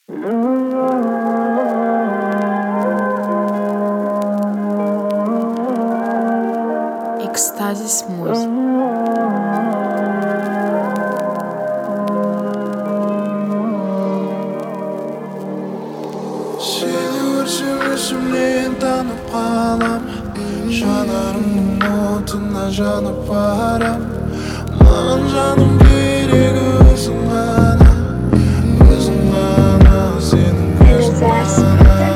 Экстазис Музыка. Мен танып қалам, жанарымның отына жанып барам. Маған жаным керек өзің ғана, өзің ғана, сенің көзің ғана.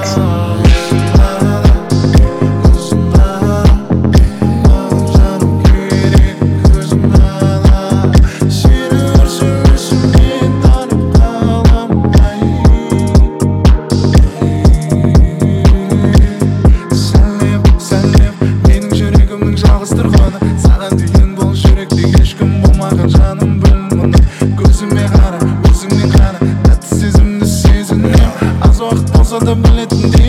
Саған дейін бұл жүректе ешкім болмаған жаным, біл мұны. Көзіме қара, өзіңнен қана тәтті сезімді сезін. Аз уақыт болса да білетін